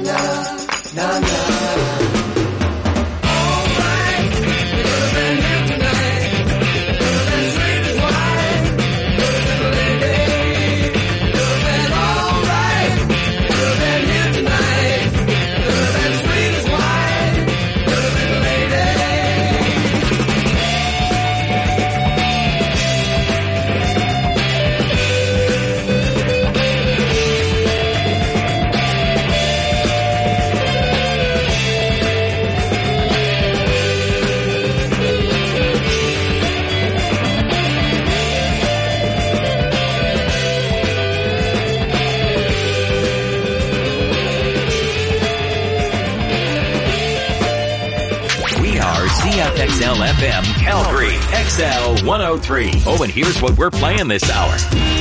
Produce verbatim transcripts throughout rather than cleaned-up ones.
na, na, na. X L F M Calgary, X L one oh three. Oh, and here's what we're playing this hour.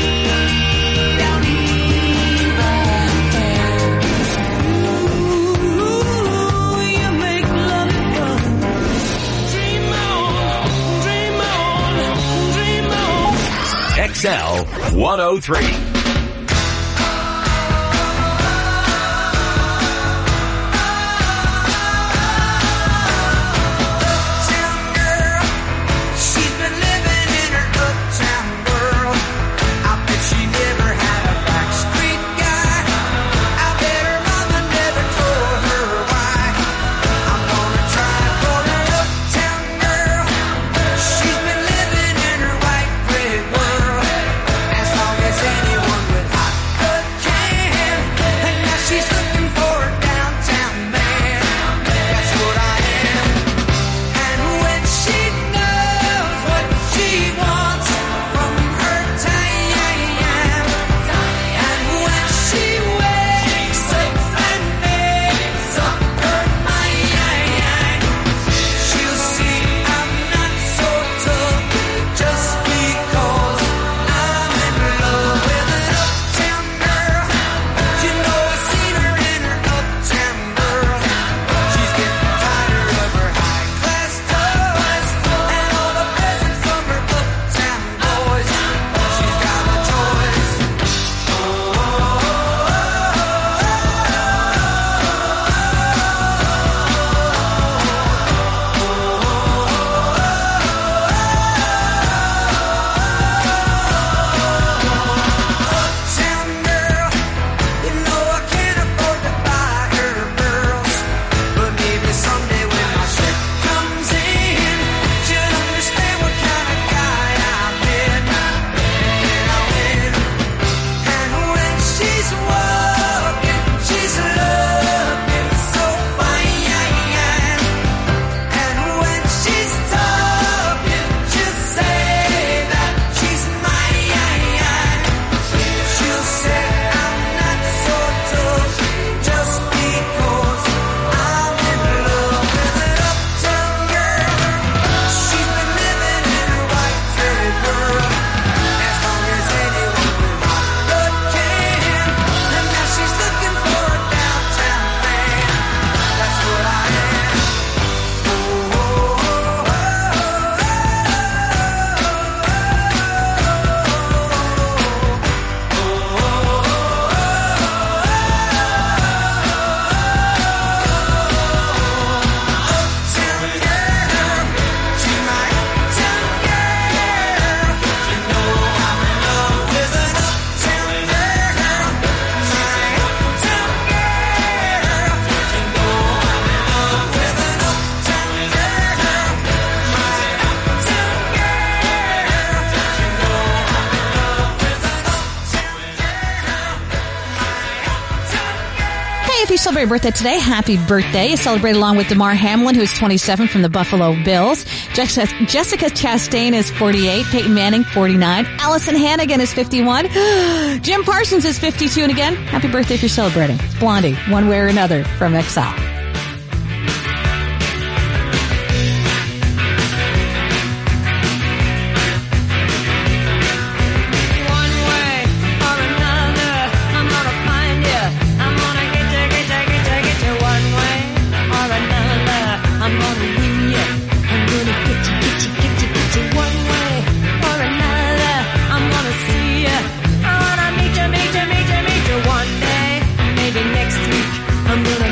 X L one oh three. Celebrate a birthday today. Happy birthday. You celebrate along with DeMar Hamlin, who is twenty-seven from the Buffalo Bills. Jessica, Jessica Chastain is forty-eight. Peyton Manning, forty-nine. Allison Hannigan is fifty-one. Jim Parsons is fifty-two. And again, happy birthday if you're celebrating. It's Blondie, one way or another, from X L. I'm gonna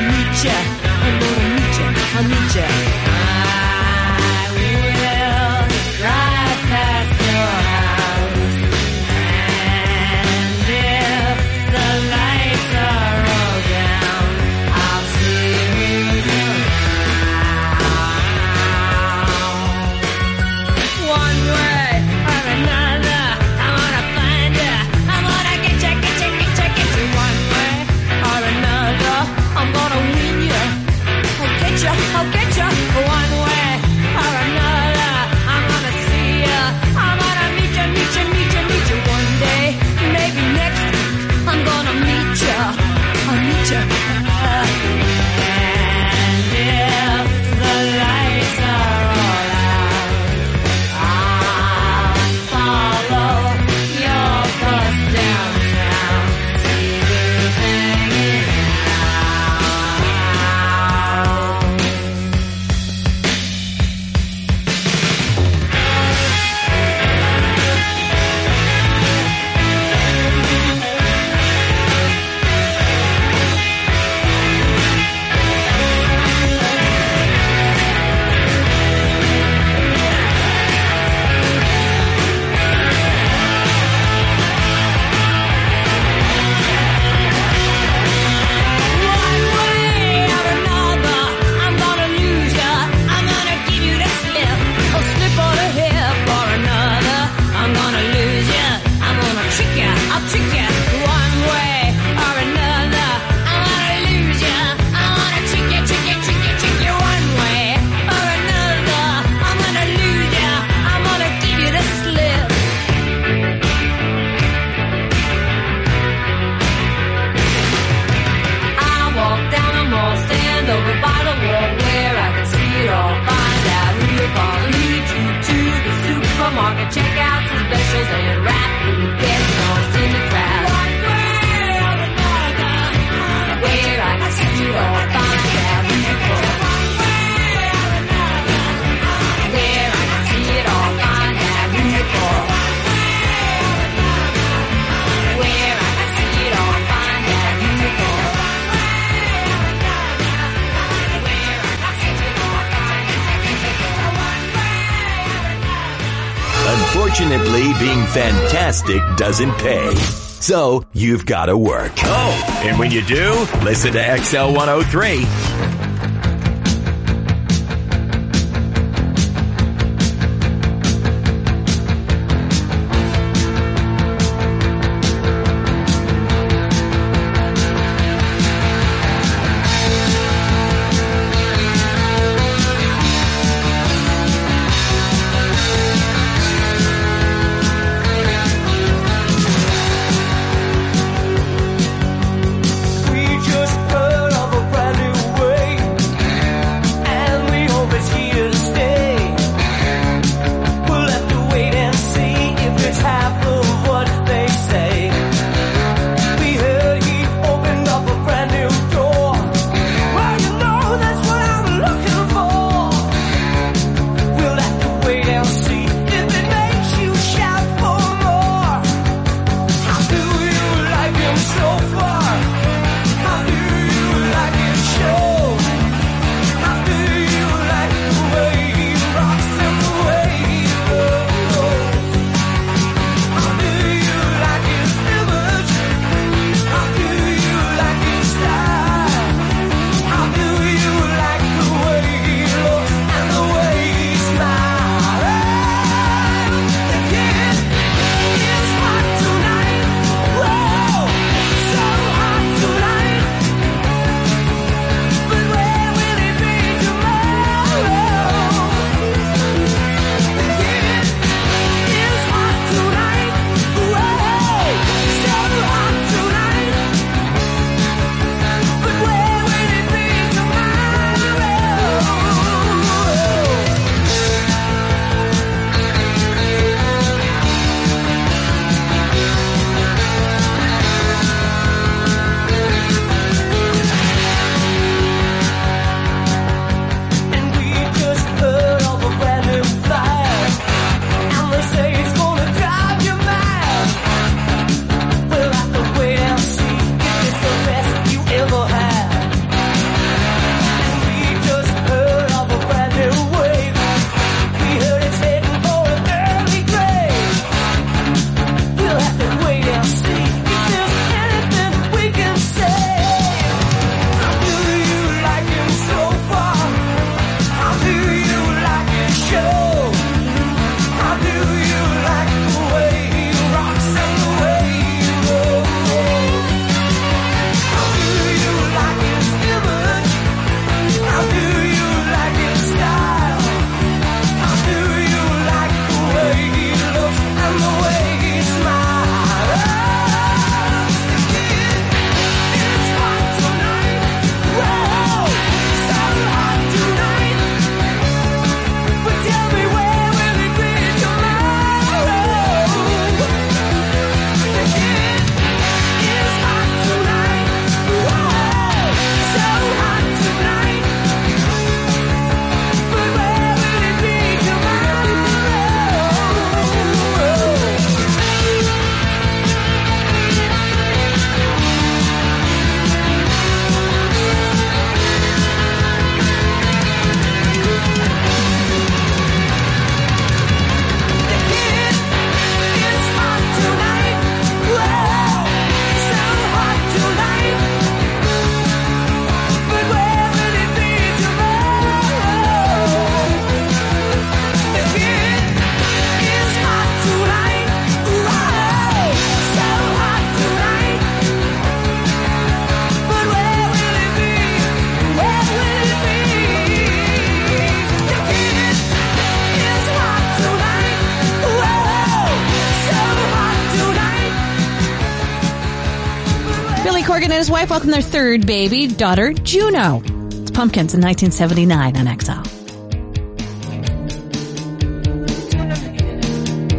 can check out some specials and rap and get lost in the crowd. Where I can see you all find that beautiful. Where I can see it all find that beautiful. Where I can see it all find that beautiful. Where I can see it all find that beautiful. Unfortunately, being fantastic doesn't pay. So, you've got to work. Oh, and when you do, listen to X L one oh three. Corgan and his wife welcome their third baby, daughter, Juno. It's Pumpkins in nineteen seventy-nine on X L.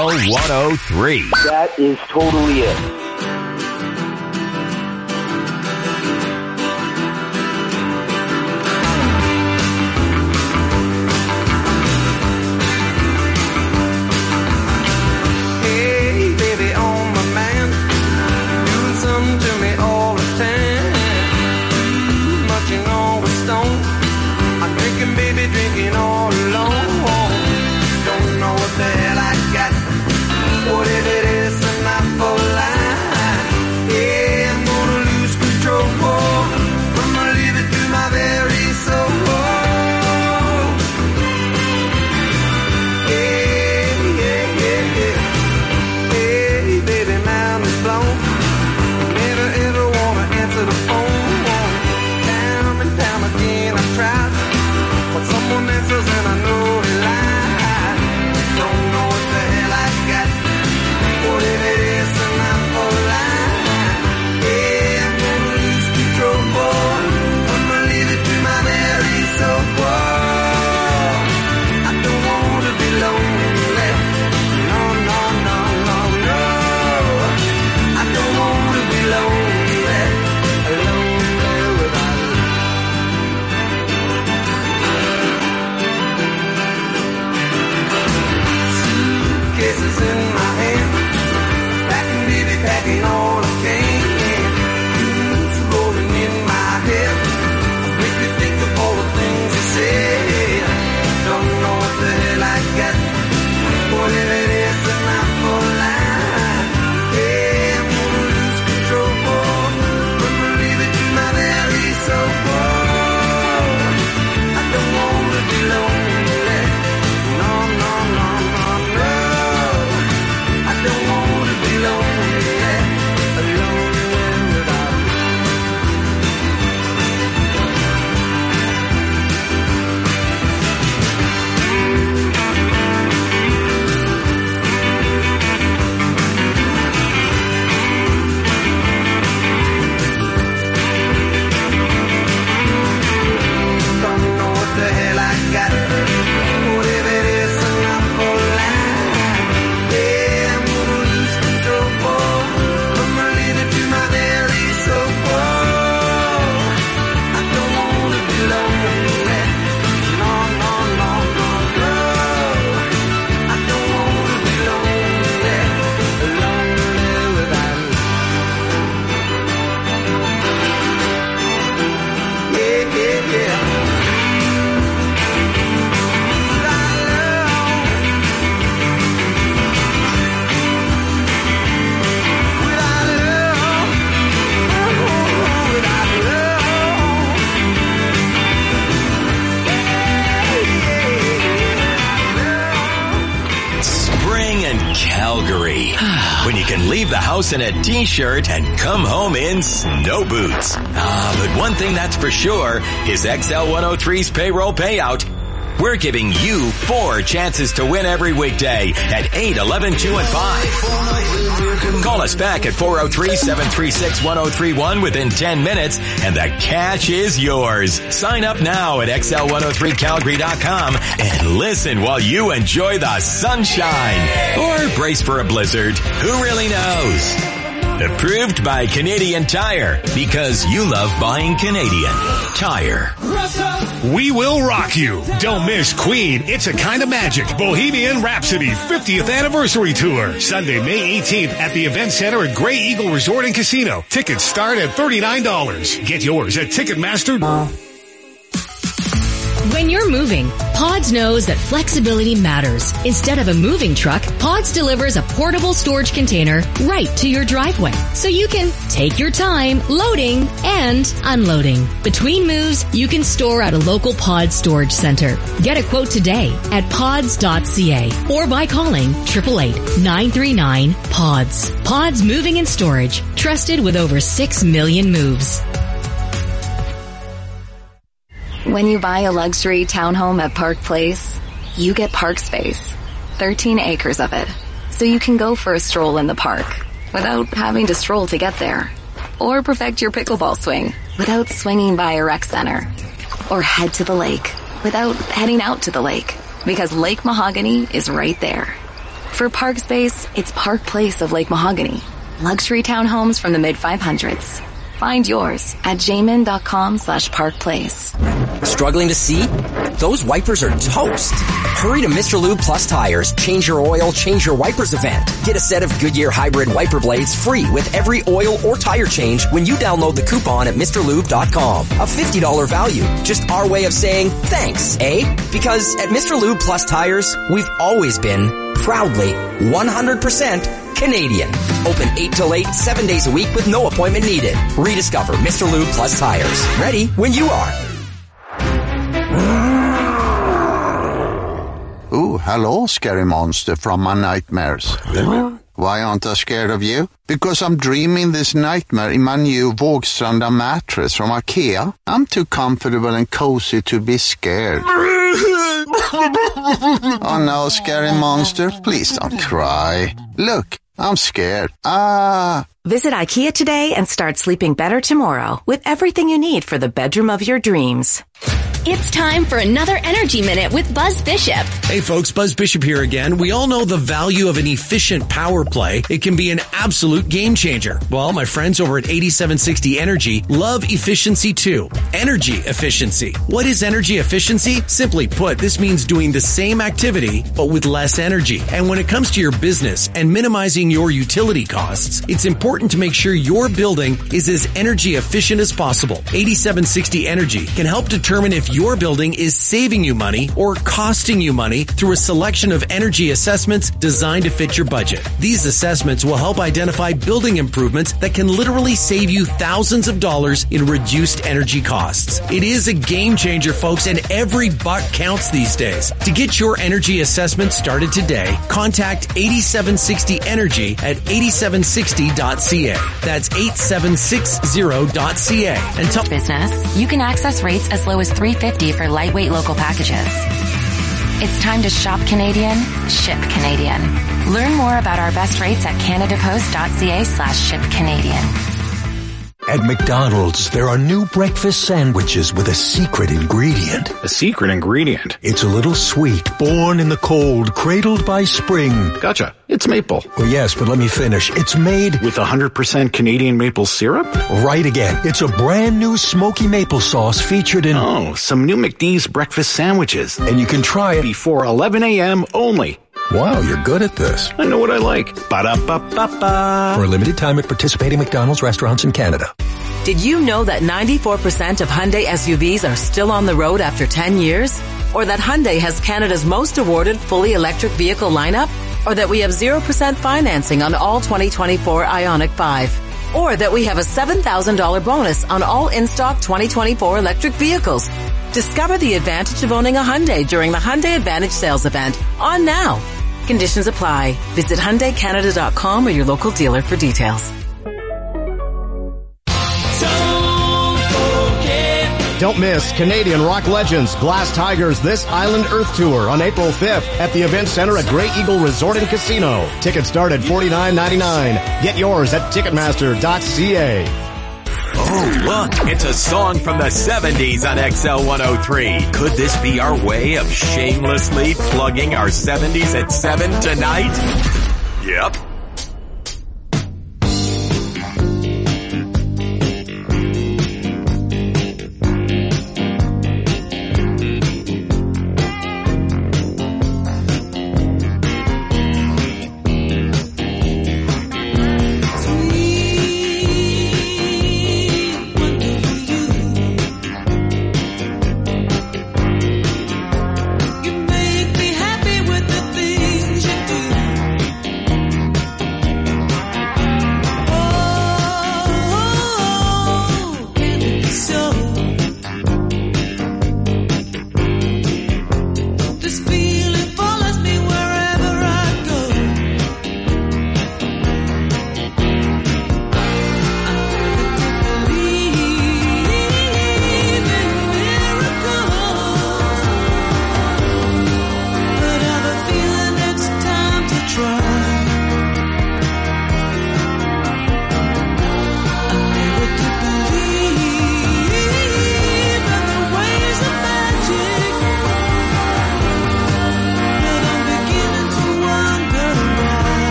L one oh three. That is totally it. Hey, baby, on my mind, doing something to me all the time. Too much and always stoned. I'm drinking, baby, drinking all alone. Don't know what the hell I got. What if it is enough for life? Yeah, I'm gonna lose control. I'm gonna leave it to my very soul. Yeah, yeah, yeah, yeah. Hey, baby, mind is blown. Never ever wanna answer the phone. Time and time again I tried, but someone answers and I know they lie. Don't know what the hell I got. What if it is enough for life? Yeah, I'm gonna lose control, boy. I'm gonna leave it to my very soul, boy. I don't wanna be lonely. No, no, no, no, no. I don't wanna be lonely. Lonely without you. Suitcases in my hand, packing, baby, packing all I can. Tunes rolling in my head, make me think of all the things you said. Don't know what the hell I got. What if it is enough for life? Yeah, I'm gonna lose control, boy. I'm gonna leave it to my very soul, boy. I don't wanna be lonely. No, no, no, no, no. I don't wanna be lonely, alone without you. Don't know what the hell I got. What if it is enough for life? Yeah, I'm gonna lose control, boy. I'm gonna leave it to my very soul, boy. I don't wanna be lonely. No, no, no, no, no. I don't wanna be lonely. Lonely without you. Yeah, yeah, yeah. Without love, without love, oh, without love. Spring in Calgary. When you can leave the house in a t-shirt and come home in snow boots. Ah, but one thing that's for sure is X L one oh three's payroll payout. We're giving you four chances to win every weekday at eight, eleven, two, and five. Call us back at four oh three, seven three six, one oh three one within ten minutes and the cash is yours. Sign up now at X L one oh three Calgary dot com and listen while you enjoy the sunshine. Or brace for a blizzard. Who really knows? Approved by Canadian Tire, because you love buying Canadian Tire. We will rock you. Don't miss Queen, It's a Kind of Magic, Bohemian Rhapsody fiftieth Anniversary Tour. Sunday, May eighteenth at the Event Center at Grey Eagle Resort and Casino. Tickets start at thirty-nine dollars. Get yours at Ticketmaster. When you're moving, Pods knows that flexibility matters. Instead of a moving truck, Pods delivers a portable storage container right to your driveway. So you can take your time loading and unloading. Between moves, you can store at a local Pods storage center. Get a quote today at pods dot c a or by calling eight eight eight, nine three nine, PODS. Pods Moving and Storage. Trusted with over six million moves. When you buy a luxury townhome at Park Place, you get park space, thirteen acres of it, so you can go for a stroll in the park without having to stroll to get there, or perfect your pickleball swing without swinging by a rec center, or head to the lake without heading out to the lake, because Lake Mahogany is right there. For Park Space, it's Park Place of Lake Mahogany. Luxury townhomes from the mid five hundreds. Find yours at jamin.com slash Park Place. Struggling to see? Those wipers are toast. Hurry to Mister Lube Plus Tires. Change your oil, change your wipers event. Get a set of Goodyear hybrid wiper blades free with every oil or tire change when you download the coupon at Mr Lube dot com. A fifty dollars value. Just our way of saying thanks, eh? Because at Mister Lube Plus Tires, we've always been proudly one hundred percent Canadian. Open eight till eight, seven days a week with no appointment needed. Rediscover Mister Lube Plus Tires. Ready when you are. Ooh, hello, scary monster from my nightmares. Why aren't I scared of you? Because I'm dreaming this nightmare in my new Vågstranda mattress from IKEA. I'm too comfortable and cozy to be scared. Oh no, scary monster, please don't cry. Look, I'm scared. Ah. Visit IKEA today and start sleeping better tomorrow with everything you need for the bedroom of your dreams. It's time for another Energy Minute with Buzz Bishop. Hey folks, Buzz Bishop here again. We all know the value of an efficient power play. It can be an absolute game changer. Well, my friends over at eighty-seven sixty Energy love efficiency too. Energy efficiency. What is energy efficiency? Simply put, this means doing the same activity, but with less energy. And when it comes to your business and minimizing your utility costs, it's important to make sure your building is as energy efficient as possible. eighty-seven sixty Energy can help determine if your building is saving you money or costing you money through a selection of energy assessments designed to fit your budget. These assessments will help identify building improvements that can literally save you thousands of dollars in reduced energy costs. It is a game changer, folks, and every buck counts these days. To get your energy assessment started today, contact eighty-seven sixty Energy at eighty-seven sixty dot c a. That's eighty-seven sixty dot c a. And tell business, you can access rates as low as three dollars and fifty cents for lightweight local packages. It's time to shop Canadian, ship Canadian. Learn more about our best rates at canadapost.ca slash ship Canadian. At McDonald's, there are new breakfast sandwiches with a secret ingredient. A secret ingredient? It's a little sweet, born in the cold, cradled by spring. Gotcha. It's maple. Well, yes, but let me finish. It's made with one hundred percent Canadian maple syrup? Right again. It's a brand new smoky maple sauce featured in... Oh, some new McD's breakfast sandwiches. And you can try it before eleven a.m. only. Wow, you're good at this. I know what I like. Ba-da-ba-ba-ba. For a limited time at participating McDonald's restaurants in Canada. Did you know that ninety-four percent of Hyundai S U Vs are still on the road after ten years? Or that Hyundai has Canada's most awarded fully electric vehicle lineup? Or that we have zero percent financing on all twenty twenty-four Ioniq five? Or that we have a seven thousand dollars bonus on all in-stock twenty twenty-four electric vehicles? Discover the advantage of owning a Hyundai during the Hyundai Advantage sales event on now. Conditions apply. Visit Hyundai Canada dot com or your local dealer for details. Don't miss Canadian rock legends Glass Tigers' This Island Earth Tour on April fifth at the Event Center at Grey Eagle Resort and Casino. Tickets start at forty-nine ninety-nine. Get yours at ticketmaster dot c a. Oh, look, it's a song from the seventies on X L one oh three. Could this be our way of shamelessly plugging our seventies at seven tonight? Yep.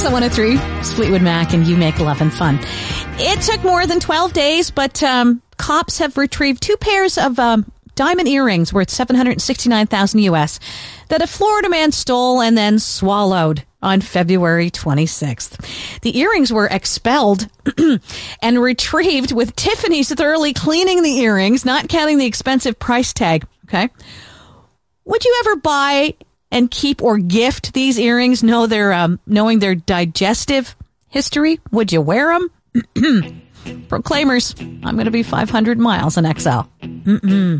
X L one oh three, it's Fleetwood Mac, and You Make Love and Fun. It took more than twelve days, but um, cops have retrieved two pairs of um, diamond earrings worth seven hundred sixty-nine thousand U S that a Florida man stole and then swallowed on February twenty-sixth. The earrings were expelled and retrieved with Tiffany's thoroughly cleaning the earrings, not counting the expensive price tag. Okay. Would you ever buy and keep or gift these earrings, know their, um, knowing their digestive history? Would you wear them? Proclaimers, I'm going to be five hundred miles in X L. Mm-mm.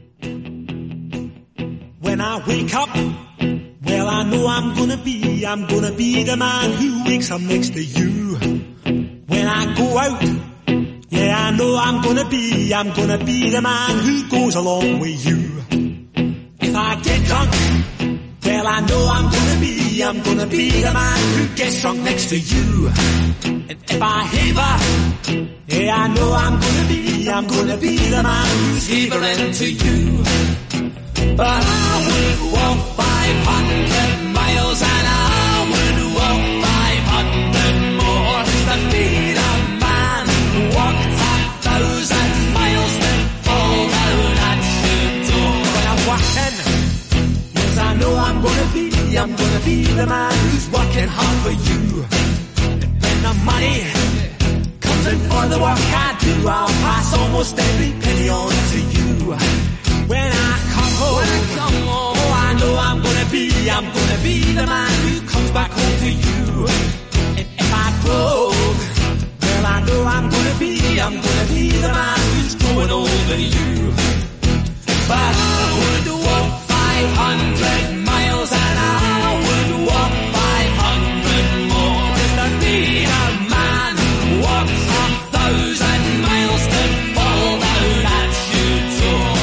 When I wake up, well, I know I'm going to be, I'm going to be the man who wakes up next to you. When I go out, yeah, I know I'm going to be, I'm going to be the man who goes along with you. If I get drunk, well, I know I'm gonna be, I'm gonna be the man who gets drunk next to you. And if I haver, yeah, I know I'm gonna be, I'm gonna be the man who's havering to you. But I would walk five hundred miles and I would walk five hundred more to be the man who walked a thousand miles to fall down at your door. When I'm walking, I know I'm gonna be, I'm gonna be the man who's working hard for you. And when the money comes in for the work I do, I'll pass almost every penny on to you. When I come home, when I come home, oh, I know I'm gonna be, I'm gonna be the man who comes back home to you. And if I broke, well, I know I'm gonna be, I'm gonna be the man who's growing older than you. But I would walk five hundred miles and I would walk five hundred more to be a man who walks a thousand miles to fall down at your door.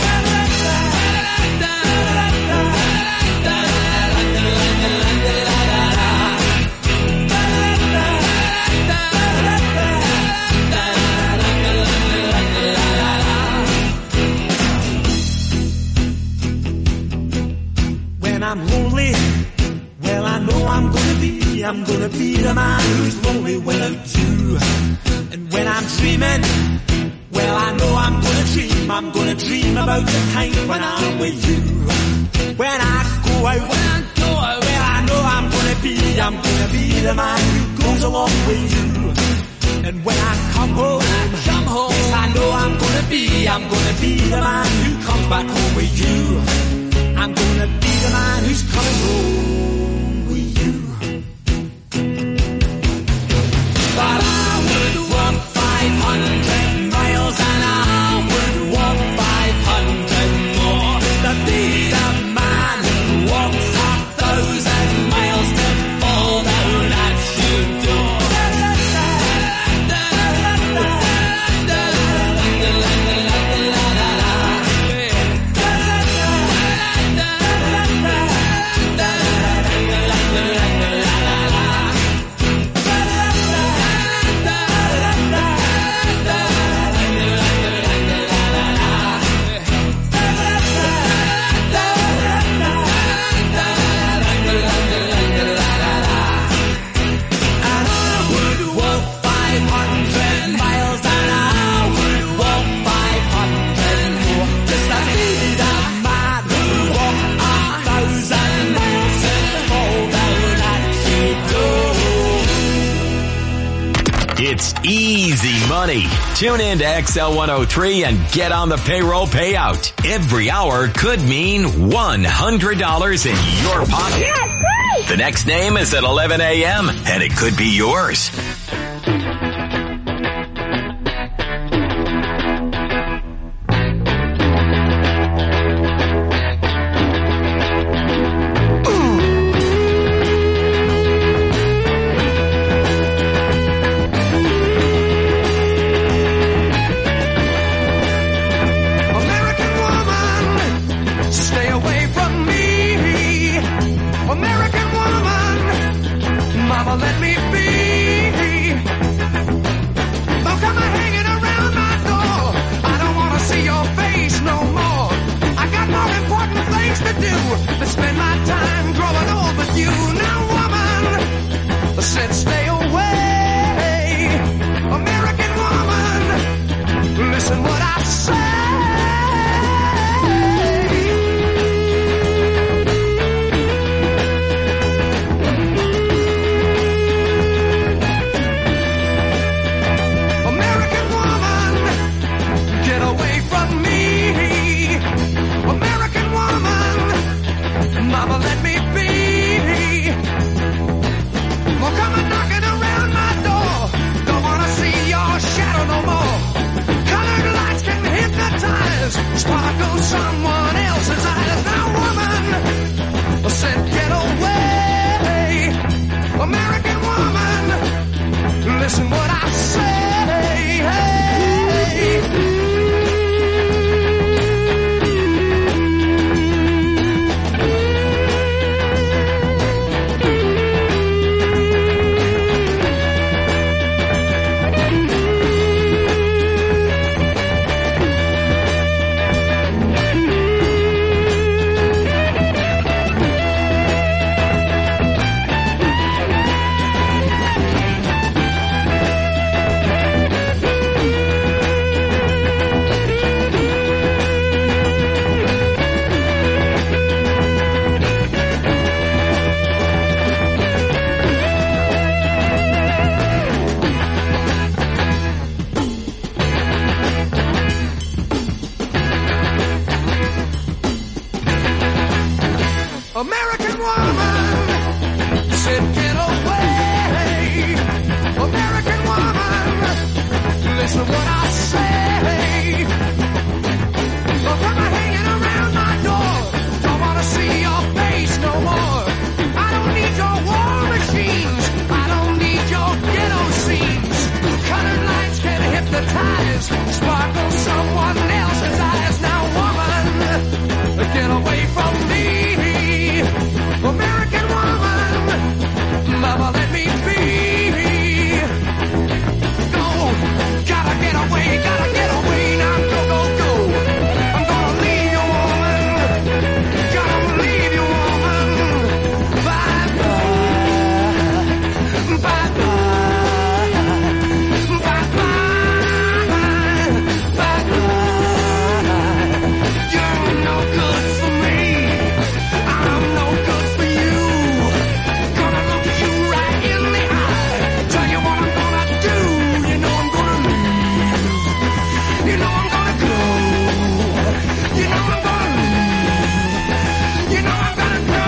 When I'm lonely, well, I know I'm gonna be, I'm gonna be the man who's lonely without you. And when I'm dreaming, well, I know I'm gonna dream, I'm gonna dream about the time when I'm with you. When I go out, when I go out, well, I know I'm gonna be, I'm gonna be the man who goes along with you. And when I come home, when I come home, yes, I know I'm gonna be, I'm gonna be the man who comes back home with you. I'm gonna be the man who's coming home with you. But I would walk five hundred miles and I would walk five hundred more to be the man who walks a thousand miles to fall down at your door. It's easy money. Tune in to X L one oh three and get on the payroll payout. Every hour could mean one hundred dollars in your pocket. Yes, the next name is at eleven a.m. and it could be yours. American woman, mama, let me be. American woman said, get away. American woman, listen what I say. Look, I'm hanging around my door. Don't want to see your face no more. I don't need your war machines. I don't need your ghetto scenes. Colored lights can hypnotize, sparkle someone else's eyes. Now, woman, get away from me. American woman, mama, let me be. Go, gotta get away, gotta get away. Now, go, go, go. I'm gonna leave you, woman. Gonna leave you, woman. Bye, bye. Bye, bye. Bye, bye. Bye, bye. You're no good for me. I'm no good for you. Gonna look you right in the eye. Tell you what I'm gonna do. You know I'm gonna leave. You know I'm gonna go. You know I'm gonna leave. You know I'm gonna go.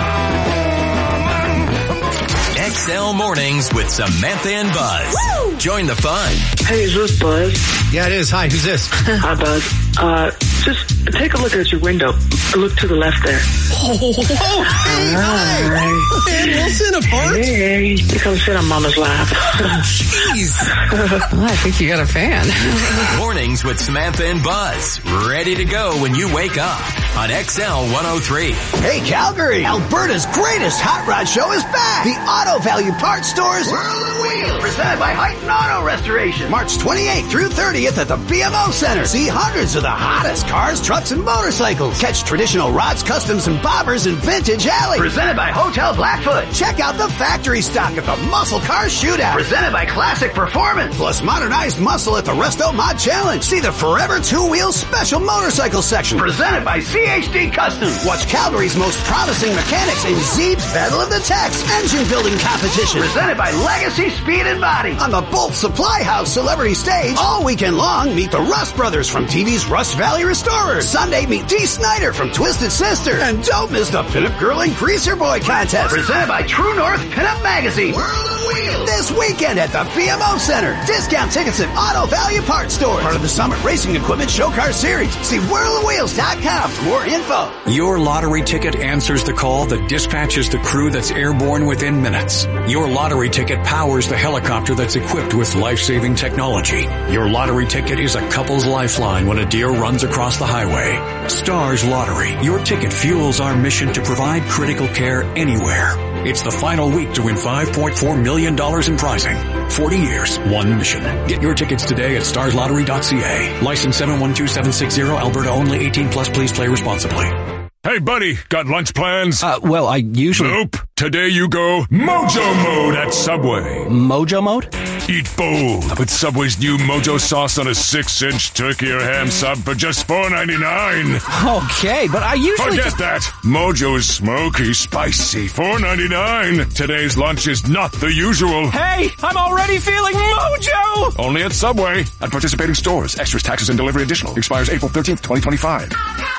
X L Mornings with Samantha and Buzz. Join the fun. Hey, is this Buzz? Yeah, it is. Hi, who's this? Hi, Buzz. Uh, just take a look at your window. Look to the left there. Oh, hey, hi. Man, Wilson, apart. Hey, you come sit on Mama's lap. Jeez. Well, I think you got a fan. Mornings with Samantha and Buzz. Ready to go when you wake up on X L one oh three. Hey, Calgary! Alberta's greatest hot rod show is back! The Auto Value Parts Stores World of Wheels, presented by Heighton Auto Restoration. March twenty-eighth through thirtieth at the B M O Center. See hundreds of the hottest cars, trucks, and motorcycles. Catch traditional rods, customs, and bobbers in Vintage Alley. Presented by Hotel Blackfoot. Check out the factory stock at the Muscle Car Shootout. Presented by Classic Performance. Plus modernized muscle at the Resto Mod Challenge. See the Forever Two Wheel Special Motorcycle section. Presented by C H D Customs. Watch Calgary's most promising mechanics in Zeeb's Battle of the Techs engine building competition. Presented by Legacy Speed and Body. On the Bolt Supply House Celebrity Stage, all weekend long, meet the Rust Brothers from T V's Rust Valley Restorers. Sunday, meet Dee Snider from Twisted Sister. And don't miss the Pinup Girl and Greaser Boy contest. Presented by True North Pinup Magazine. World of Wheels. This weekend at the B M O Center. Discount tickets at Auto Value Parts Stores. Part of the Summit Racing Equipment Show Car Series. See world of wheels dot com for more info. Your lottery ticket answers the call that dispatches the crew that's airborne within minutes. Your lottery ticket powers the helicopter that's equipped with life-saving technology. Your lottery ticket is a couple's lifeline when a deer runs across the highway. Stars Lottery. Your ticket fuels our mission to provide critical care anywhere. It's the final week to win five point four million dollars in prizing. forty years, one mission. Get your tickets today at stars lottery dot c a. License seven one two seven six zero, Alberta only, eighteen plus, please play responsibly. Hey, buddy, got lunch plans? Uh, well, I usually... Nope. Today you go Mojo Mode at Subway. Mojo Mode? Eat bold with Subway's new Mojo sauce on a six-inch turkey or ham sub for just four ninety-nine. Okay, but I usually Forget just... that. Mojo is smoky, spicy, four ninety-nine. Today's lunch is not the usual. Hey, I'm already feeling Mojo! Only at Subway. At participating stores. Extras, taxes, and delivery additional. Expires April thirteenth, twenty twenty-five.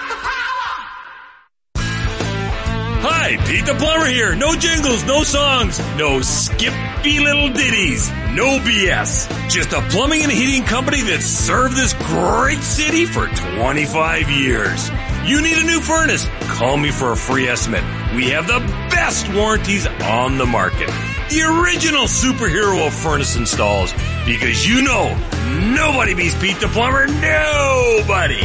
Hi, Pete the Plumber here. No jingles, no songs, no skippy little ditties, no B S. Just a plumbing and heating company that's served this great city for twenty-five years. You need a new furnace? Call me for a free estimate. We have the best warranties on the market. The original superhero of furnace installs. Because you know, nobody beats Pete the Plumber. Nobody.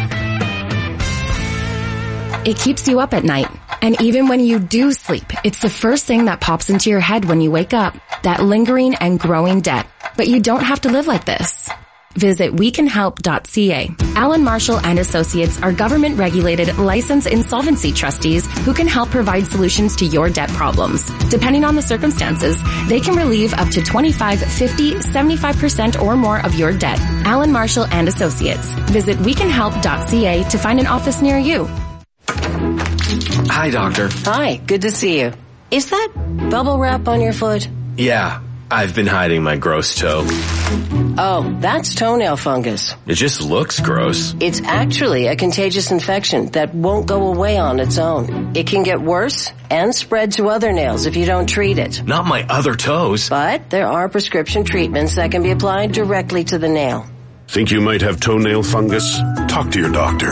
It keeps you up at night. And even when you do sleep, it's the first thing that pops into your head when you wake up. That lingering and growing debt. But you don't have to live like this. Visit we can help dot c a. Allen Marshall and Associates are government-regulated, licensed insolvency trustees who can help provide solutions to your debt problems. Depending on the circumstances, they can relieve up to twenty-five, fifty, seventy-five percent or more of your debt. Allen Marshall and Associates. Visit we can help dot c a to find an office near you. Hi, Doctor. Hi, good to see you. Is that bubble wrap on your foot? Yeah, I've been hiding my gross toe. Oh, that's toenail fungus. It just looks gross. It's actually a contagious infection that won't go away on its own. It can get worse and spread to other nails if you don't treat it. Not my other toes. But there are prescription treatments that can be applied directly to the nail. Think you might have toenail fungus? Talk to your doctor.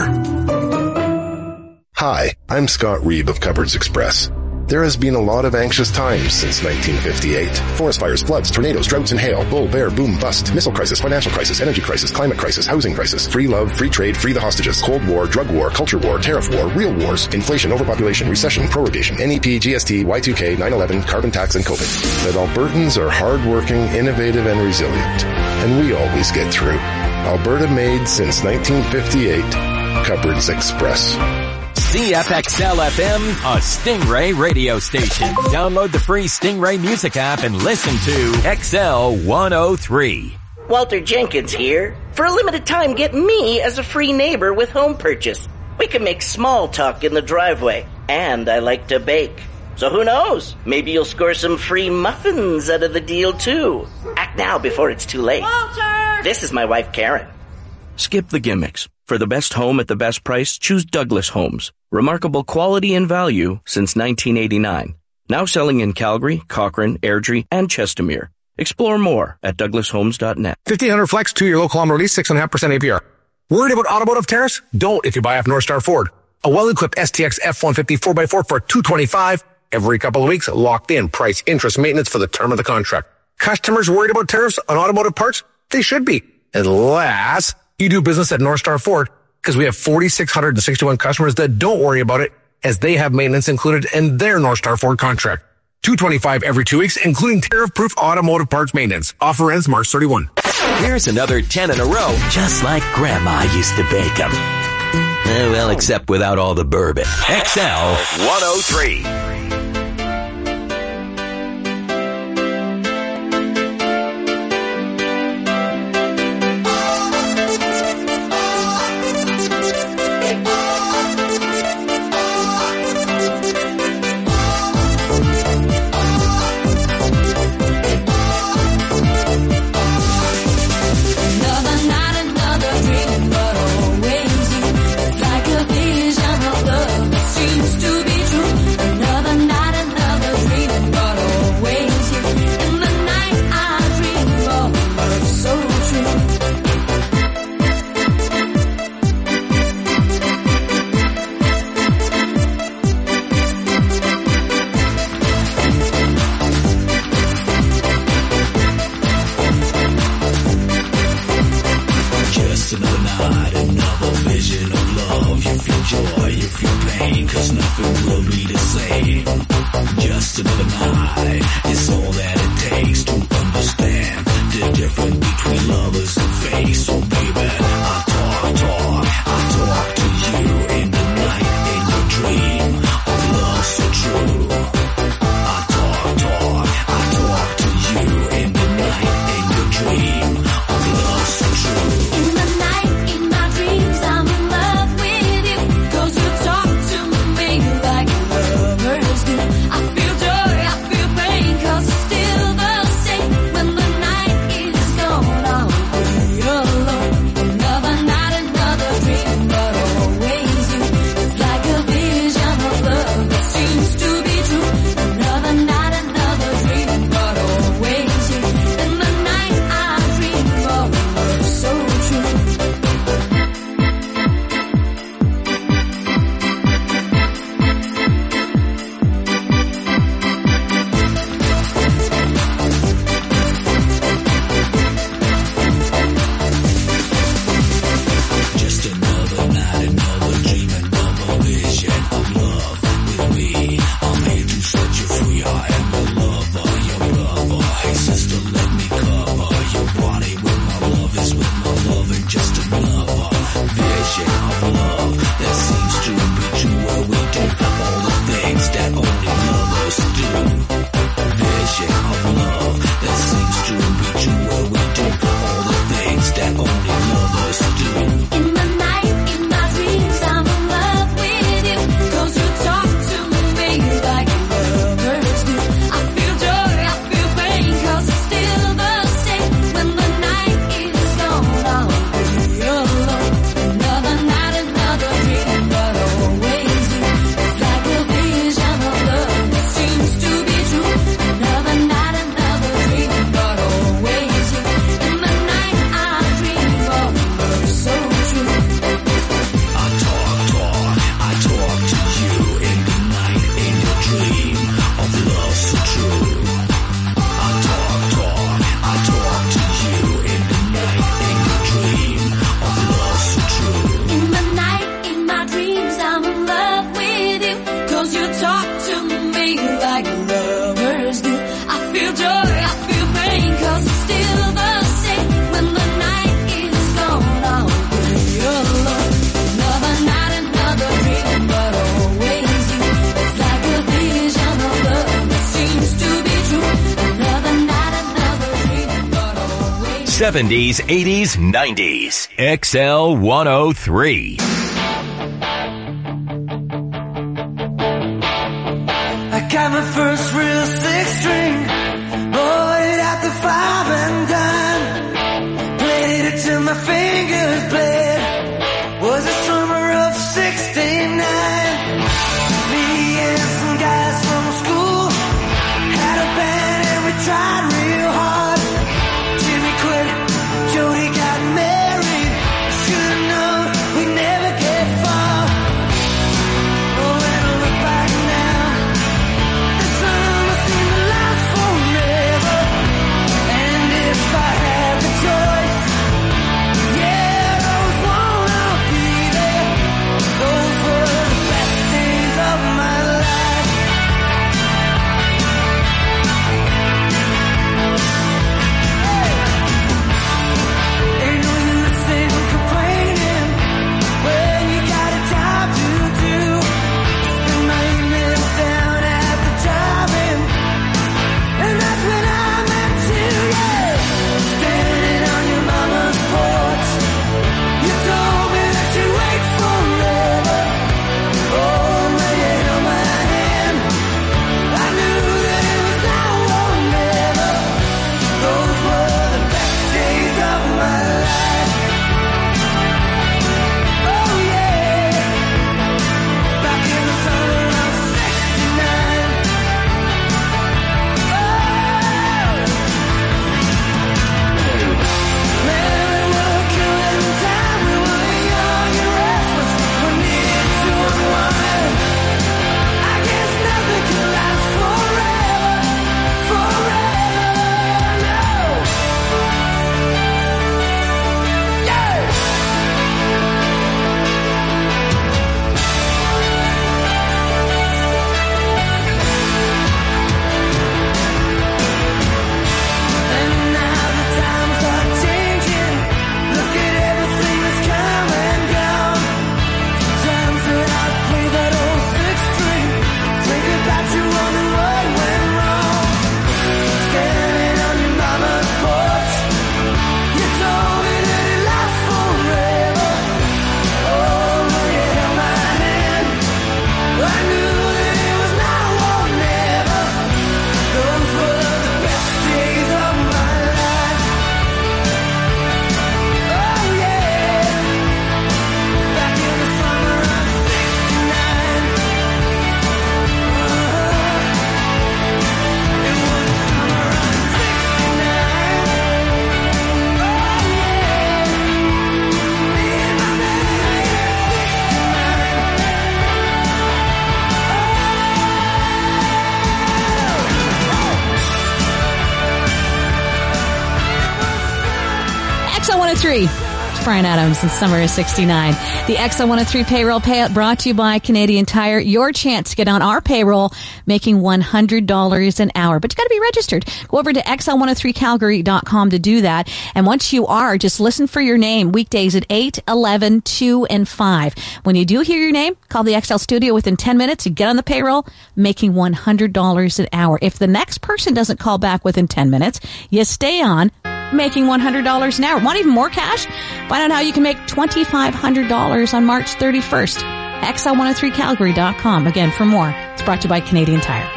Hi, I'm Scott Reeb of Cupboards Express. There has been a lot of anxious times since nineteen fifty-eight. Forest fires, floods, tornadoes, droughts and hail, bull, bear, boom, bust, missile crisis, financial crisis, energy crisis, climate crisis, housing crisis, free love, free trade, free the hostages, Cold War, drug war, culture war, tariff war, real wars, inflation, overpopulation, recession, prorogation, N E P, G S T, Y two K, nine eleven, carbon tax, and COVID. But Albertans are hardworking, innovative, and resilient. And we always get through. Alberta made since nineteen fifty-eight. Cupboards Express. C F X L F M, a Stingray radio station. Download the free Stingray music app and listen to X L one oh three. Walter Jenkins here. For a limited time, get me as a free neighbor with home purchase. We can make small talk in the driveway, and I like to bake. So who knows? Maybe you'll score some free muffins out of the deal, too. Act now before it's too late. Walter! This is my wife, Karen. Skip the gimmicks. For the best home at the best price, choose Douglas Homes. Remarkable quality and value since nineteen eighty-nine. Now selling in Calgary, Cochrane, Airdrie, and Chestermere. Explore more at douglas homes dot net. fifteen hundred flex, two-year low kilometer lease, six point five percent A P R. Worried about automotive tariffs? Don't if you buy off North Star Ford. A well-equipped S T X F one fifty four by four for two hundred twenty-five dollars every couple of weeks, locked in price, interest, maintenance for the term of the contract. Customers worried about tariffs on automotive parts? They should be. Unless you do business at North Star Ford, because we have four thousand six hundred sixty-one customers that don't worry about it, as they have maintenance included in their North Star Ford contract. two hundred twenty-five dollars every two weeks, including tariff-proof automotive parts maintenance. Offer ends March thirty-first. Here's another ten in a row, just like Grandma used to bake them. Eh, well, except without all the bourbon. X L one oh three. When the night seventies, eighties, nineties. X L one oh three. I got my first real six string, bought it at the five and dime, played it till my fingers bled, was the summer of sixty-nine, me and some guys from school, had a band and we tried real hard, Jimmy quit, Jody got married, should've known we'd never get far, oh when I look back now, the summer seemed to last forever, and if I had the choice, yeah, I always wanna be there, those were the best days of my life. Ain't no use in complaining when you got a job to do. Spend my evenings down at the drive-in, and that's when I met you, yeah. Standing on your mama's porch, you told me that you'd wait forever. Oh, when you held my hand, I knew that it was now or never. Those were the best days of my life. Oh yeah, back in the summer of sixty-nine. Man, we were killing time, we were young and restless, we needed to unwind. I guess nothing can last forever, forever, no. Yeah. And now the times are changing. Look at everything that's come and gone. Times that I play that old six string, think about you wonder what went wrong. Standing on your mama's porch, you told me that it lasts forever. Oh, when you held my hand, I knew that it was now or never. Those were the best days of my life. Oh yeah, back in the summer of sixty-nine. It was the summer of sixty-nine. Oh yeah, me and my man X L one oh three. It's Brian Adams in summer of sixty-nine. The X L one oh three payroll payout brought to you by Canadian Tire. Your chance to get on our payroll making one hundred dollars an hour. But you got to be registered. Go over to X L one oh three Calgary dot com to do that. And once you are, just listen for your name weekdays at eight, eleven, two, and five. When you do hear your name, call the X L studio within ten minutes. You get on the payroll making one hundred dollars an hour. If the next person doesn't call back within ten minutes, you stay on making one hundred dollars an hour. Want even more cash? Find out how you can make twenty-five hundred dollars on March thirty-first. X L one oh three Calgary dot com. Again, for more. It's brought to you by Canadian Tire.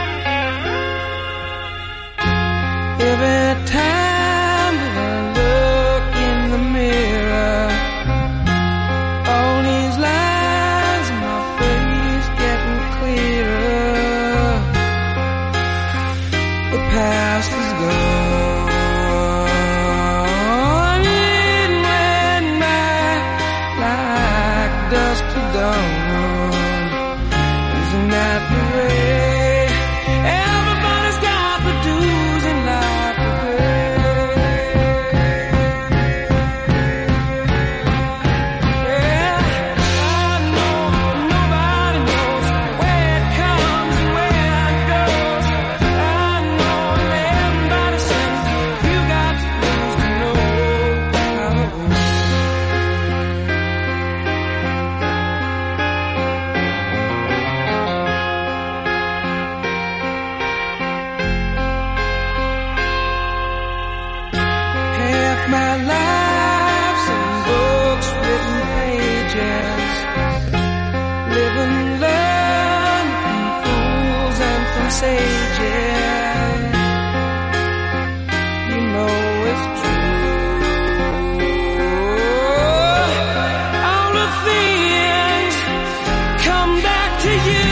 Every time that I look my life's in books, written pages. Live and learn from fools and from sages. You know it's true. All the things come back to you.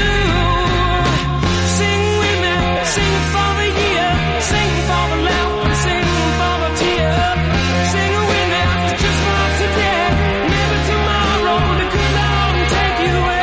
Sing with me, sing for the year, sing for the laugh and sing for the tear. Sing with me, just for today, maybe tomorrow the good Lord will take you away.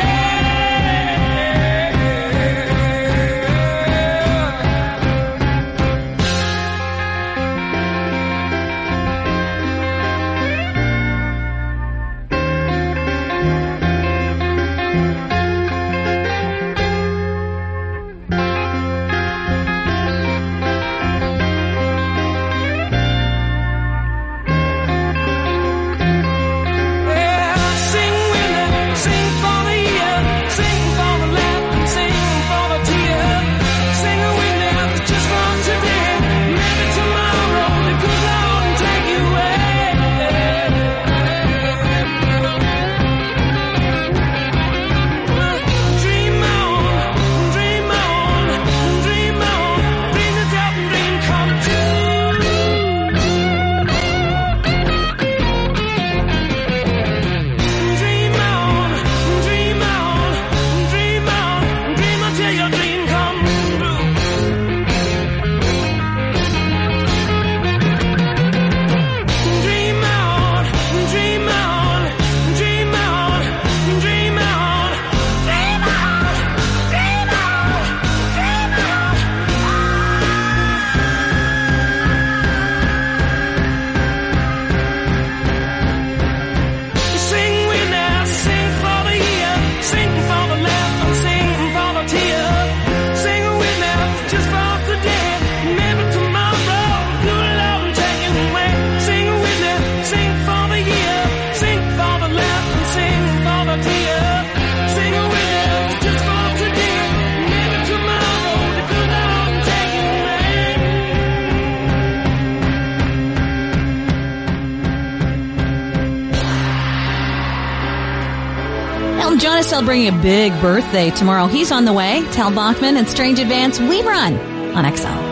Elton John is celebrating a big birthday tomorrow. He's on the way. Tal Bachman and Strange Advance, We Run on X L.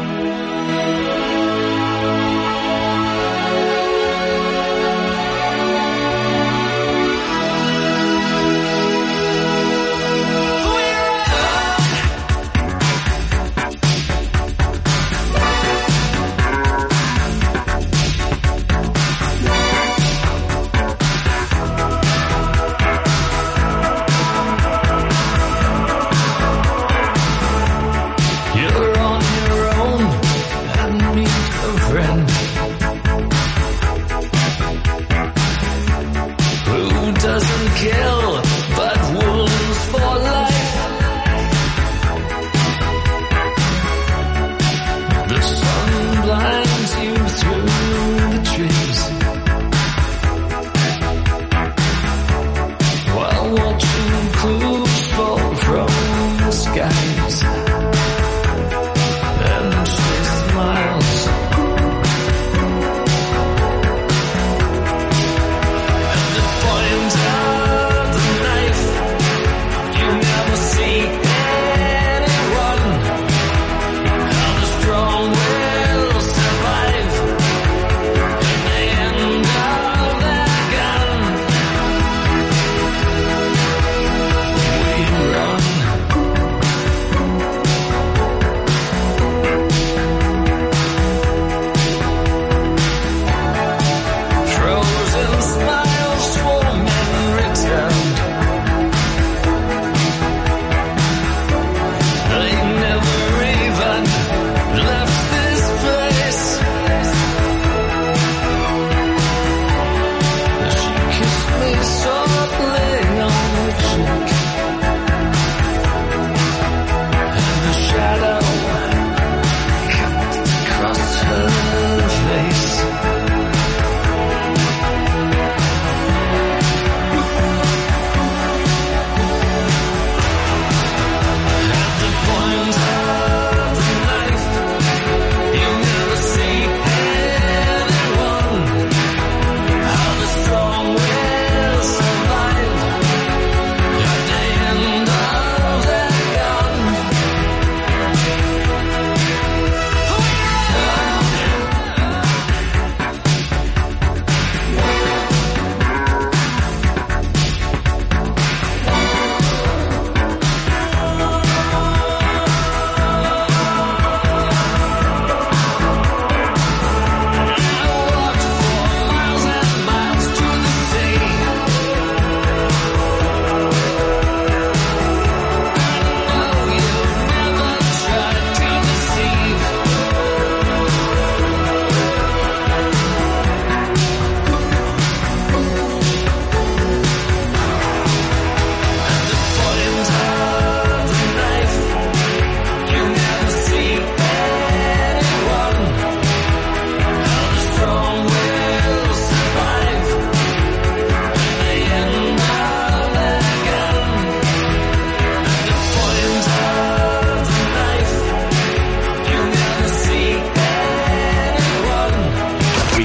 You're on your own.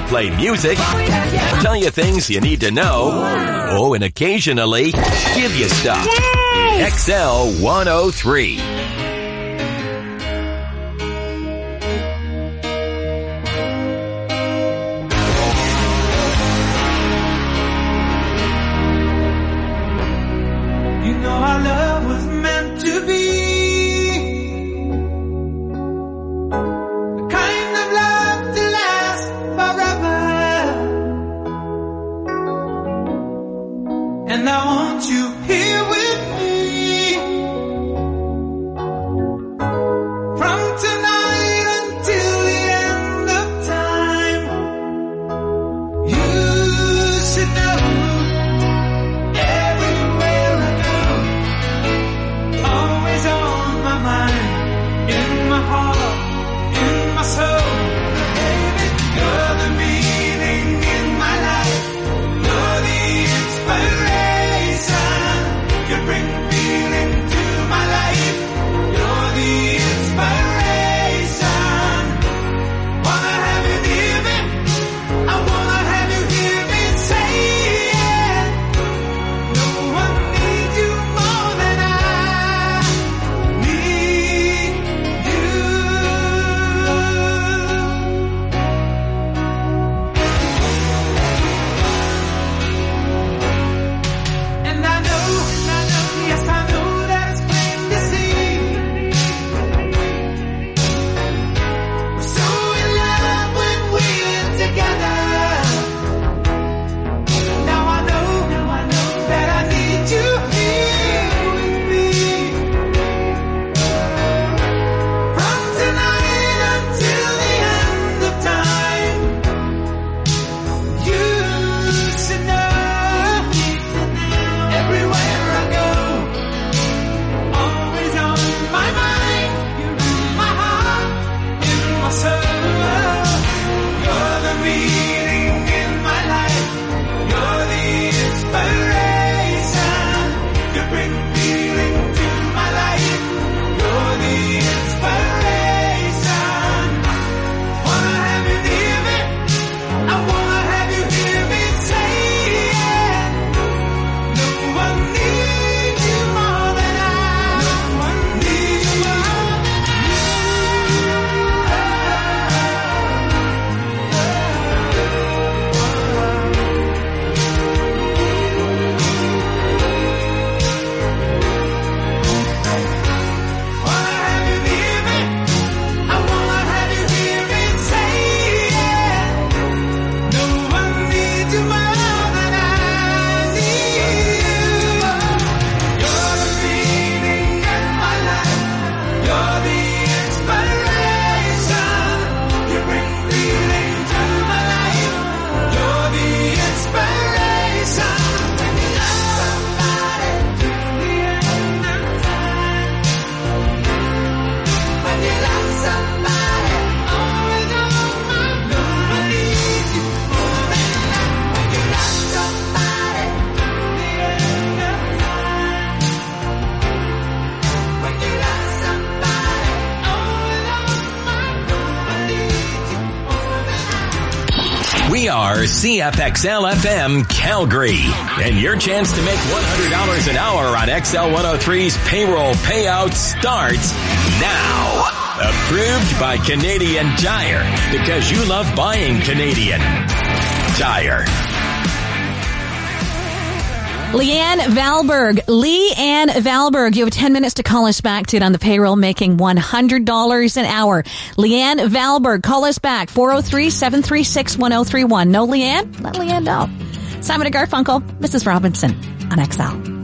play music, tell you things you need to know, oh, and occasionally give you stuff. X L one oh three. You know our love was meant to be the kind of love to last forever. And I want you here with me from tonight until the end of time. You should know everywhere I go, always on my mind, in my heart, in my soul. Baby, you're the meaning in my life. You're the inspiration. You bring feeling to my life. You're the inspiration. Wanna have you near me? I wanna have you hear me say it. No one needs you more than I need you. And I know, and I know, yes I know that it's plain to see. We're so in love when we're together. Now I know, now I know that I need you here with me. From tonight until the end of time. You should know everywhere I go, always on my mind. You're in my heart, in my soul. You're the meaning in my life. You're the inspiration. You bring feeling to my life. You're the inspiration. Wanna have you near me? I wanna have you hear me say it. No one needs you more than I. No one needs you more than Wanna have you near me? I wanna have you hear me say it. No one needs you more than I need you. You're the meaning in my life. You're the inspiration. You bring feeling to my life. You're the inspiration. When you love somebody to the end of time. When you love somebody, always on my mind. No one needs you more than I. When you love somebody to the end of time. When you love somebody, always on my mind. No one needs you more than I. We are C F X L F M Calgary, and your chance to make one hundred dollars an hour on X L one oh three's payroll payout starts now. Approved by Canadian Tire, because you love buying Canadian Tire. Leanne Valberg. Leanne Valberg, you have ten minutes to call us back to on the payroll making one hundred dollars an hour. Leanne Valberg, call us back, four oh three, seven three six, one oh three one. No, Leanne? Let Leanne know. Simon and Garfunkel, Missus Robinson on X L.